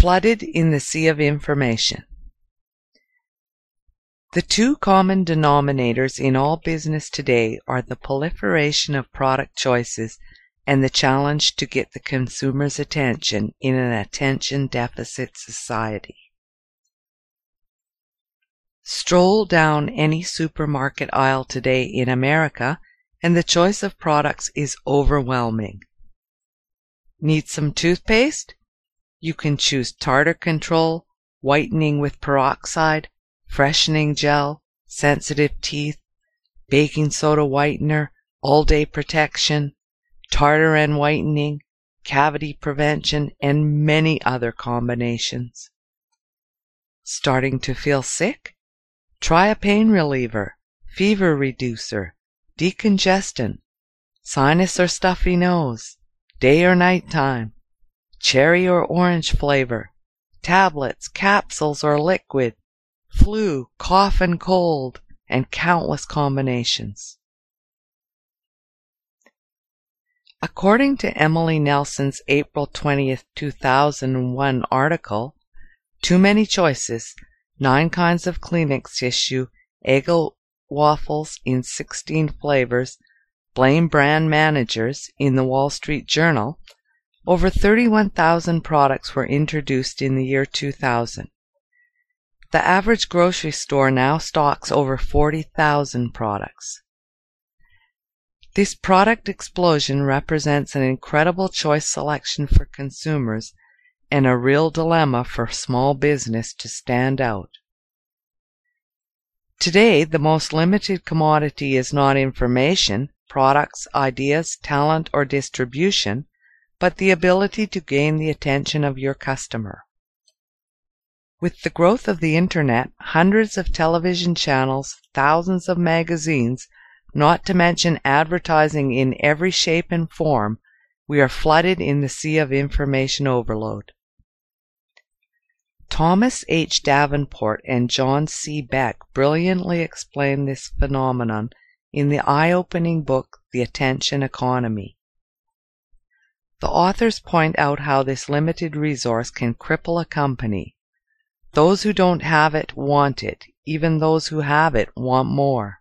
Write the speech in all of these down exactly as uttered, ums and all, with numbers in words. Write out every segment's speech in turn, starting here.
Flooded in the sea of information. The two common denominators in all business today are the proliferation of product choices and the challenge to get the consumer's attention in an attention deficit society. Stroll down any supermarket aisle today in America and the choice of products is overwhelming. Need some toothpaste? You can choose tartar control, whitening with peroxide, freshening gel, sensitive teeth, baking soda whitener, all-day protection, tartar and whitening, cavity prevention, and many other combinations. Starting to feel sick? Try a pain reliever, fever reducer, decongestant, sinus or stuffy nose, day or night time, cherry or orange flavor, tablets, capsules, or liquid, flu, cough and cold, and countless combinations. According to Emily Nelson's April twentieth, two thousand one article, Too Many Choices, Nine Kinds of Kleenex Tissue, Eggo Waffles in sixteen Flavors, Blame Brand Managers in the Wall Street Journal, over thirty-one thousand products were introduced in the year two thousand. The average grocery store now stocks over forty thousand products. This product explosion represents an incredible choice selection for consumers and a real dilemma for small business to stand out. Today, the most limited commodity is not information, products, ideas, talent, or distribution, but the ability to gain the attention of your customer. With the growth of the Internet, hundreds of television channels, thousands of magazines, not to mention advertising in every shape and form, we are flooded in the sea of information overload. Thomas H. Davenport and John C. Beck brilliantly explain this phenomenon in the eye-opening book The Attention Economy. The authors point out how this limited resource can cripple a company. Those who don't have it want it. Even those who have it want more.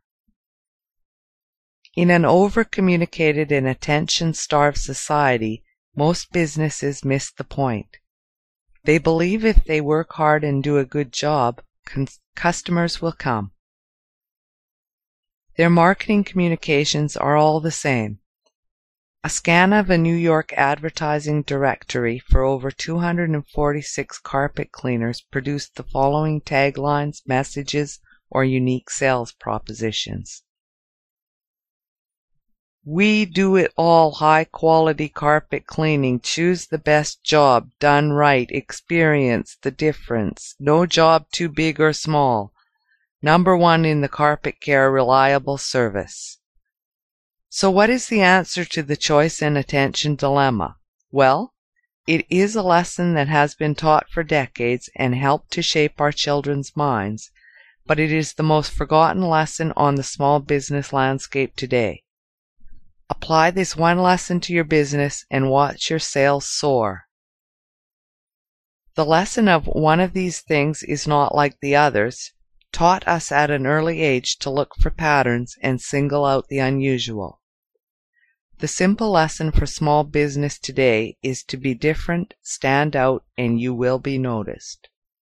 In an over-communicated and attention-starved society, most businesses miss the point. They believe if they work hard and do a good job, customers will come. Their marketing communications are all the same. A scan of a New York advertising directory for over two hundred forty-six carpet cleaners produced the following taglines, messages, or unique sales propositions. We do it all, high quality carpet cleaning. Choose the best job, done right, experience the difference. No job too big or small. Number one in the carpet care, reliable service. So what is the answer to the choice and attention dilemma? Well, it is a lesson that has been taught for decades and helped to shape our children's minds, but it is the most forgotten lesson on the small business landscape today. Apply this one lesson to your business and watch your sales soar. The lesson of one of these things is not like the others taught us at an early age to look for patterns and single out the unusual. The simple lesson for small business today is to be different, stand out, and you will be noticed.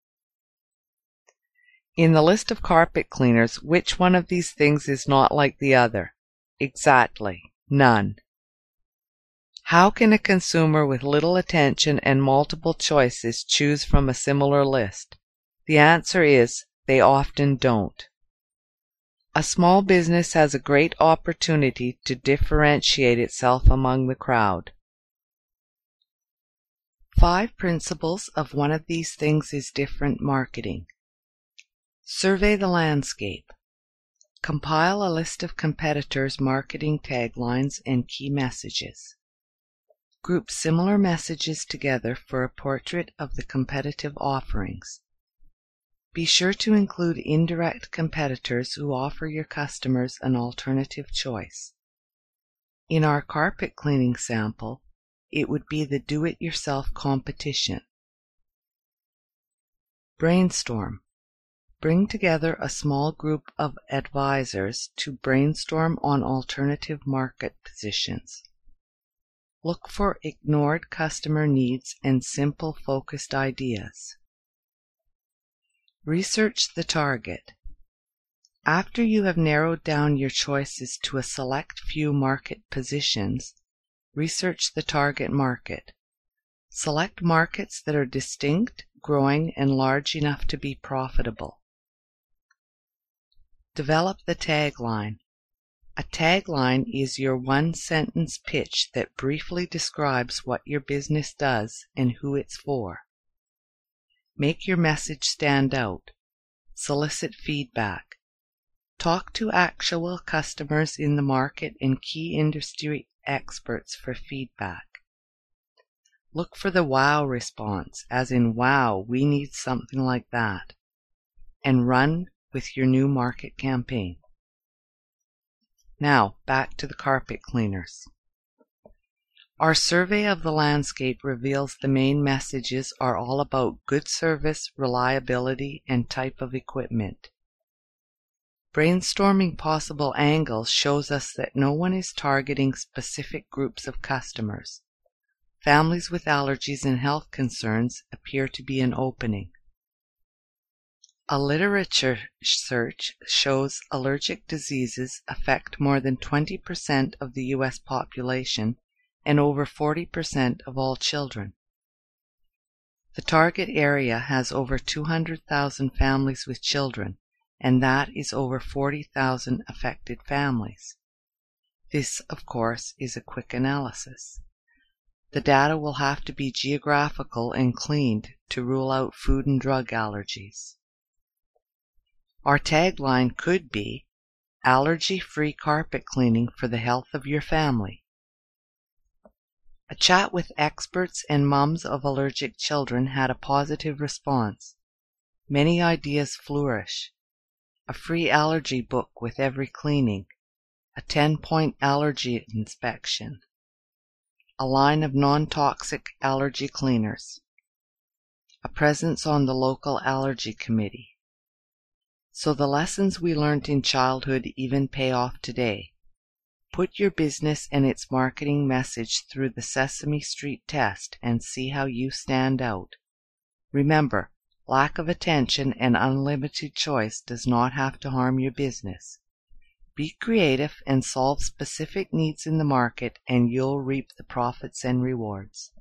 In the list of carpet cleaners, which one of these things is not like the other? Exactly, none. How can a consumer with little attention and multiple choices choose from a similar list? The answer is, they often don't. A small business has a great opportunity to differentiate itself among the crowd. Five principles of one of these things is different marketing. Survey the landscape. Compile a list of competitors' marketing taglines and key messages. Group similar messages together for a portrait of the competitive offerings. Be sure to include indirect competitors who offer your customers an alternative choice. In our carpet cleaning sample, it would be the do-it-yourself competition. Brainstorm. Bring together a small group of advisors to brainstorm on alternative market positions. Look for ignored customer needs and simple focused ideas. Research the target. After you have narrowed down your choices to a select few market positions, research the target market. Select markets that are distinct, growing, and large enough to be profitable. Develop the tagline. A tagline is your one-sentence pitch that briefly describes what your business does and who it's for. Make your message stand out. Solicit feedback. Talk to actual customers in the market and key industry experts for feedback. Look for the wow response, as in wow, we need something like that, and run with your new market campaign. Now, back to the carpet cleaners. Our survey of the landscape reveals the main messages are all about good service, reliability, and type of equipment. Brainstorming possible angles shows us that no one is targeting specific groups of customers. Families with allergies and health concerns appear to be an opening. A literature search shows allergic diseases affect more than twenty percent of the U S population and over forty percent of all children. The target area has over two hundred thousand families with children, and that is over forty thousand affected families. This, of course, is a quick analysis. The data will have to be geographical and cleaned to rule out food and drug allergies. Our tagline could be, allergy-free carpet cleaning for the health of your family. A chat with experts and mums of allergic children had a positive response. Many ideas flourish. A free allergy book with every cleaning. A ten-point allergy inspection. A line of non-toxic allergy cleaners. A presence on the local allergy committee. So the lessons we learned in childhood even pay off today. Put your business and its marketing message through the Sesame Street test and see how you stand out. Remember, lack of attention and unlimited choice does not have to harm your business. Be creative and solve specific needs in the market, and you'll reap the profits and rewards.